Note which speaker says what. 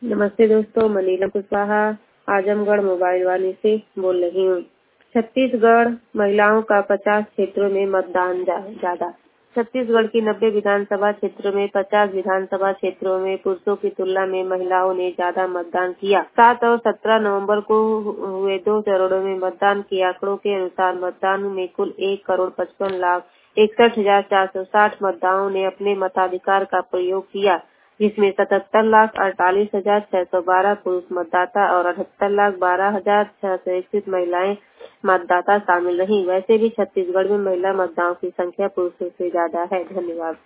Speaker 1: नमस्ते दोस्तों, मैं नीलम कुशवाहा आजमगढ़ मोबाइल वाली से बोल रही हूँ। छत्तीसगढ़ महिलाओं का 50 क्षेत्रों में मतदान ज्यादा। छत्तीसगढ़ की 90 विधानसभा क्षेत्रों में 50 विधानसभा क्षेत्रों में पुरुषों की तुलना में महिलाओं ने ज्यादा मतदान किया। 7 और 17 नवंबर को हुए 2 चरणों में मतदान के आंकड़ों के अनुसार मतदान में कुल 1,55,61,460 मतदाताओं ने अपने मताधिकार का प्रयोग किया, जिसमें 77,48,612 पुरुष मतदाता और 78,12,621 महिलाएं मतदाता शामिल रहीं। वैसे भी छत्तीसगढ़ में महिला मतदाताओं की संख्या पुरुषों से ज्यादा है। धन्यवाद।